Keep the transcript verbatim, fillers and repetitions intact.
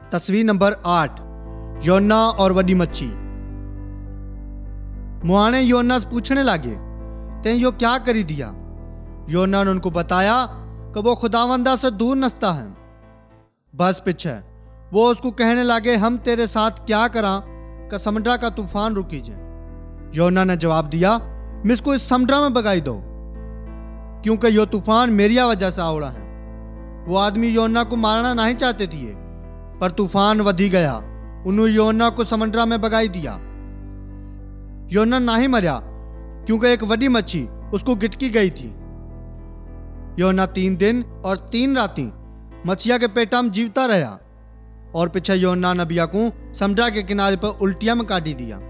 तस्वीर नंबर आठ, योना और वडी मच्छी। मुआने योना से पूछने लगे, ते यो क्या करी दिया? योना ने उनको बताया कि वो खुदावंदा से दूर नसता है। बस पीछे वो उसको कहने लगे, हम तेरे साथ क्या करा कि समुद्र का तूफान रुकी जाए। योना ने जवाब दिया, मिसको इस समुद्र में बगाई दो, क्योंकि यो तूफान मेरी वजह से आवड़ा है। वो आदमी योना को मारना नहीं चाहते थे, पर तूफान वधी गया, उन्होंने योना को समुद्र में बगाई दिया। योना नहीं मरा, क्योंकि एक बड़ी मच्छी उसको गिटकी गई थी। योना तीन दिन और तीन राती मछिया के पेटा में जीवता रहा, और पीछे योना नबिया को समुद्र के किनारे पर उल्टिया में काटी दिया।